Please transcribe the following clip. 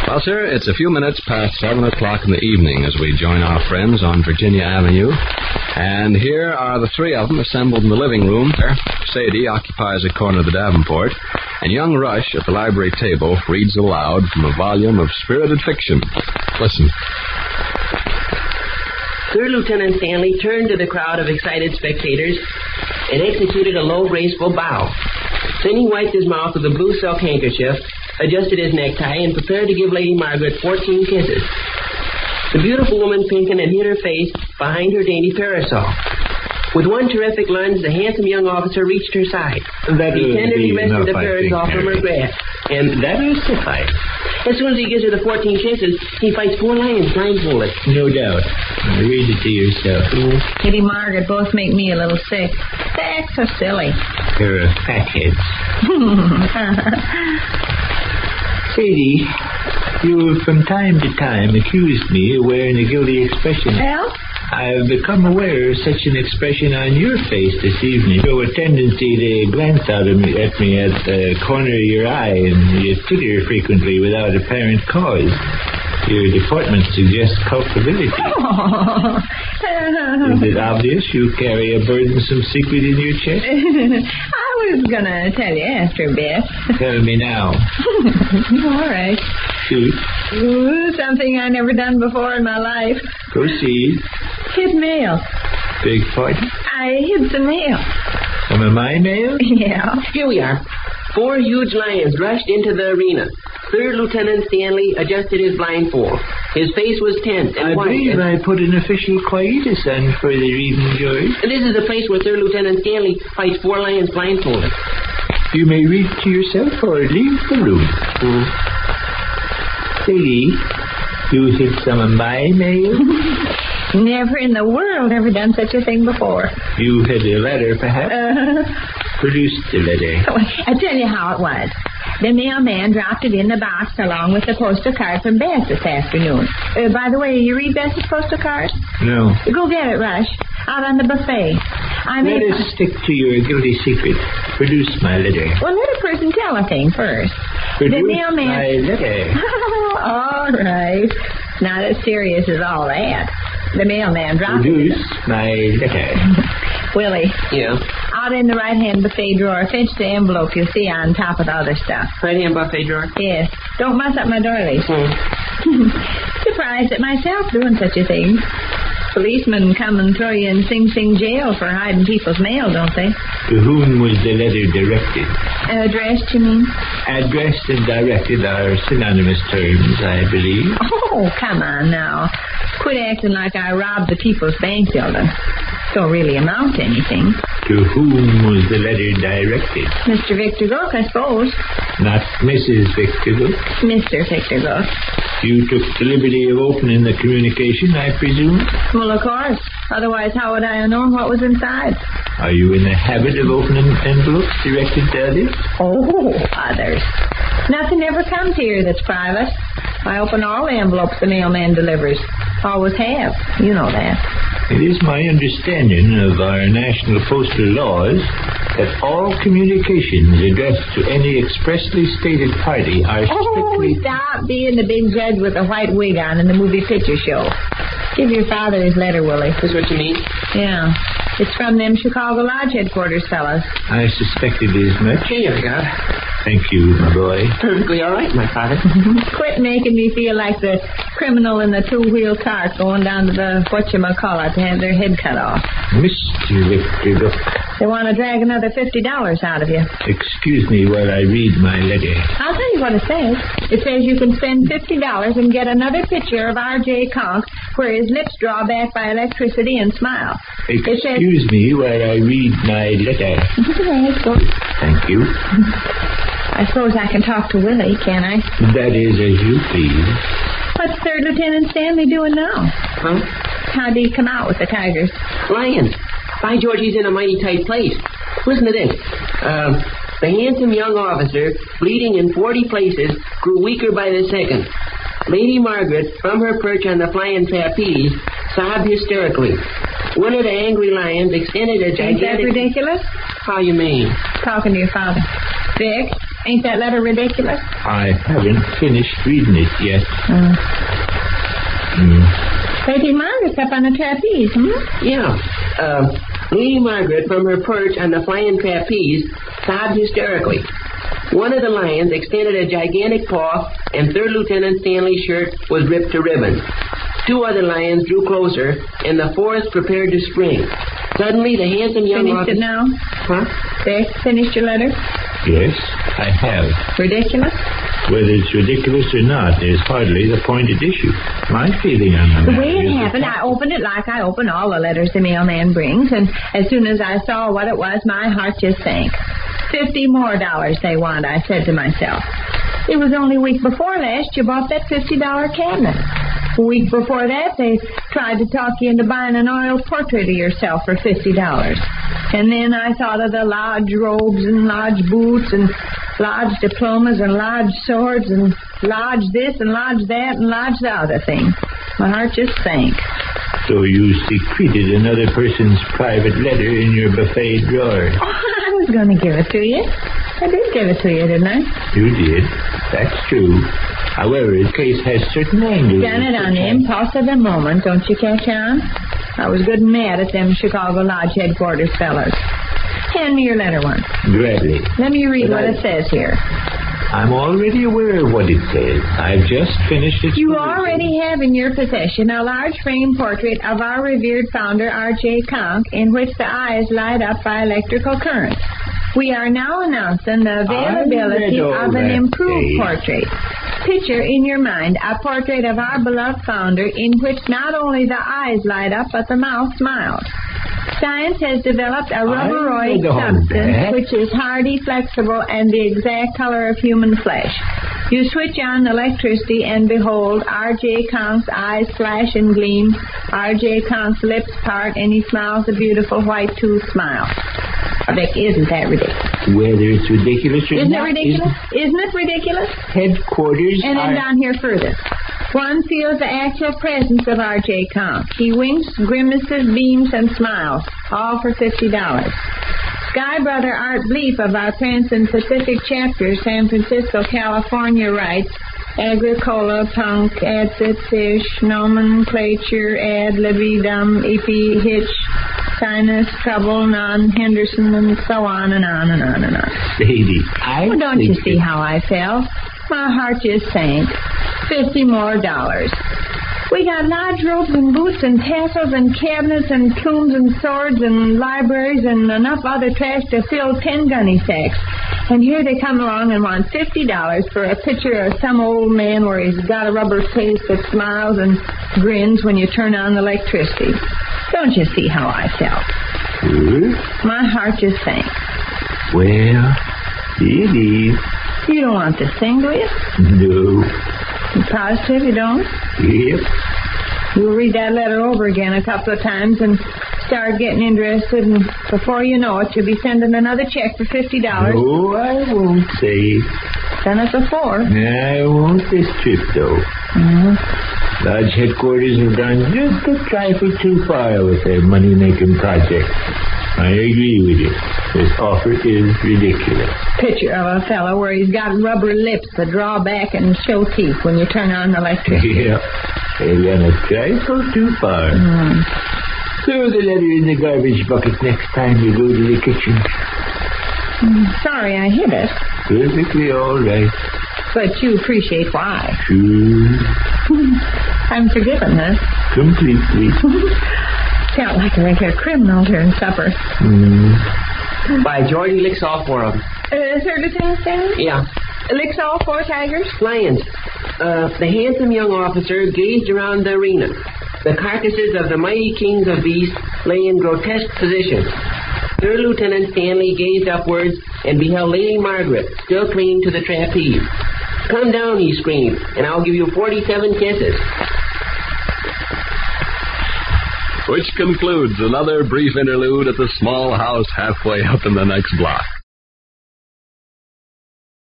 Well, sir, it's a few minutes past 7 o'clock in the evening as we join our friends on Virginia Avenue. And here are the three of them assembled in the living room. Sadie occupies a corner of the Davenport, and young Rush at the library table reads aloud from a volume of spirited fiction. Listen. Third Lieutenant Stanley turned to the crowd of excited spectators and executed a low, graceful bow. Then he wiped his mouth with a blue silk handkerchief, adjusted his necktie, and prepared to give Lady Margaret 14 kisses. The beautiful woman pinkened and hid her face behind her dainty parasol. With one terrific lunge, the handsome young officer reached her side. He tenderly wrested the parasol from her grasp. And that will suffice. As soon as he gives her the 14 kisses, he fights 4 lions blindfolded. No doubt. Read it to yourself. Lady Margaret both make me a little sick. They act so silly. They're fatheads. Sadie, you from time to time accused me of wearing a guilty expression. Well? I've become aware of such an expression on your face this evening. You have a tendency to glance out at me at the corner of your eye, and you titter frequently without apparent cause. Your deportment suggests culpability. Oh. Is it obvious you carry a burdensome secret in your chest? I was going to tell you after a bit. Tell me now. All right. Shoot. Ooh, something I never done before in my life. Proceed. Hid mail. Big pardon? I hid some mail. Some of my mail? Yeah. Here we are. 4 huge lions rushed into the arena. Third Lieutenant Stanley adjusted his blindfold. His face was tense and white. I believe I put an official quietus on for the reading, George. This is the place where Third Lieutenant Stanley fights 4 lions blindfolded. You may read to yourself or leave the room. Sadie, you hid some of my mail? Never in the world ever done such a thing before. You had a letter, perhaps? Produce the letter. I'll tell you how it was. The mailman dropped it in the box along with the postal card from Beth this afternoon. By the way, you read Beth's postal card? No. Go get it, Rush. Out on the buffet. Let us stick to your guilty secret. Produce my letter. Well, let a person tell a thing first. Produce the mailman... my letter. All right. Not as serious as all that. The mailman dropped Produce my letter. Willie. Yeah? Out in the right-hand buffet drawer, fetch the envelope you'll see on top of the other stuff. Right-hand buffet drawer? Yes. Don't mess up my doilies. Surprised at myself doing such a thing. Policemen come and throw you in Sing Sing jail for hiding people's mail, don't they? To whom was the letter directed? Addressed, you mean? Addressed and directed are synonymous terms, I believe. Oh, come on now. Quit acting like I robbed the People's Bank building. Don't really amount to anything. To whom was the letter directed? Mr. Victor Gook, I suppose. Not Mrs. Victor Gook? Mr. Victor Gook. You took the liberty of opening the communication, I presume? Well, of course. Otherwise, how would I have known what was inside? Are you in the habit of opening envelopes directed to others? Oh, others. Nothing ever comes here that's private. I open all the envelopes the mailman delivers. Always have. You know that. It is my understanding of our national postal laws that all communications addressed to any expressly stated party are strictly... Oh, stop being the big judge with the white wig on in the movie picture show. Give your father his letter, Willie. Is what you mean? Yeah. It's from them Chicago Lodge headquarters fellas. I suspected as much. Here you go. Thank you, my boy. Perfectly all right, my father. Quit making me feel like the criminal in the two-wheel cart going down to the whatchamacallit to have their head cut off. Mr. Victor Gook. They want to drag another $50 out of you. Excuse me while I read my letter. I'll tell you what it says. It says you can spend $50 and get another picture of R.J. Conk where his lips draw back by electricity and smile. Excuse me while I read my letter. Thank you. I suppose I can talk to Willie, can I? That is as you please. What's Third Lieutenant Stanley doing now? Huh? How'd he come out with the tigers? Lions. By George, he's in a mighty tight place. Listen to this. The handsome young officer, bleeding in 40 places, grew weaker by the second. Lady Margaret, from her perch on the flying trapeze, sobbed hysterically. One of the angry lions extended a gigantic... Ain't that ridiculous? How you mean? Talking to your father. Vic, Ain't that letter ridiculous? I haven't finished reading it yet. Lady Margaret's up on the trapeze, Yeah. Lady Margaret, from her perch on the flying trapeze, sobbed hysterically. One of the lions extended a gigantic paw, and Third Lieutenant Stanley's shirt was ripped to ribbons. Two other lions drew closer, and the fourth prepared to spring. Suddenly, the handsome young Finished it now? Huh? There, finished your letter? Yes, I have. Ridiculous? Whether it's ridiculous or not is hardly the point at issue. My feeling on the The matter way it is happened, I opened it like I open all the letters the mailman brings, and as soon as I saw what it was, my heart just sank. $50 more they want, I said to myself. It was only a week before last you bought that $50 cabinet. A week before that, they tried to talk you into buying an oil portrait of yourself for $50. And then I thought of the lodge robes and lodge boots and lodge diplomas and lodge swords and lodge this and lodge that and lodge the other thing. My heart just sank. So you secreted another person's private letter in your buffet drawer. Oh, I was going to give it to you. I did give it to you, didn't I? You did. That's true. However, the case has certain angles. Done it on the impulse of the moment, don't you catch on? I was good and mad at them Chicago Lodge headquarters fellas. Hand me your letter once. Gladly. Let me read what it says here. I'm already aware of what it says. I've just finished it. You already have in your possession a large frame portrait of our revered founder, R.J. Conk, in which the eyes light up by electrical current. We are now announcing the availability of an improved portrait. Picture in your mind a portrait of our beloved founder in which not only the eyes light up, but the mouth smiles. Science has developed a rubberoid substance which is hardy, flexible, and the exact color of human flesh. You switch on electricity and behold, R.J. Conk's eyes flash and gleam, R.J. Conk's lips part, and he smiles a beautiful white tooth smile. Vic, isn't that ridiculous? Whether it's ridiculous or Isn't not. it ridiculous? Isn't it ridiculous? Headquarters And then down here further. One feels the actual presence of R.J. Conk. He winks, grimaces, beams, and smiles, all for $50. Sky Brother Art Bleep of our Trans-Pacific chapter, San Francisco, California, writes, Agricola, punk, adsit, fish, nomenclature, ad libidum, epi, hitch, sinus, trouble, non-Henderson, and so on and on and on and on. Sadie, Well, don't you see how I felt? My heart just sank. $50 more. We got lodge robes and boots and tassels and cabinets and plumes and swords and libraries and enough other trash to fill 10 gunny sacks. And here they come along and want $50 for a picture of some old man where he's got a rubber face that smiles and grins when you turn on the electricity. Don't you see how I felt? My heart just sank. Well, it is. You don't want this thing, do you? No. You positive you don't? Yep. You'll read that letter over again a couple of times and start getting interested, and before you know it, you'll be sending another check for $50. No, I won't say. Done it before. I won't this trip, though. Lodge headquarters have gone just a trifle too far with their money-making project. I agree with you. This offer is ridiculous. Picture of a fellow where he's got rubber lips that draw back and show teeth when you turn on the electricity. Yeah. They've gone a trifle too far. Throw the letter in the garbage bucket next time you go to the kitchen. Sorry I hit it. Perfectly all right. But you appreciate why. True. I'm forgiven, huh? Completely. Felt like a regular criminal during supper. By George, he licks all four of them. Third Lieutenant Stanley? Yeah. Licks all four tigers? Lions. The handsome young officer gazed around the arena. The carcasses of the mighty kings of beasts lay in grotesque positions. Third Lieutenant Stanley gazed upwards and beheld Lady Margaret still clinging to the trapeze. Come down, he screamed, and I'll give you 47 kisses. Which concludes another brief interlude at the small house halfway up in the next block.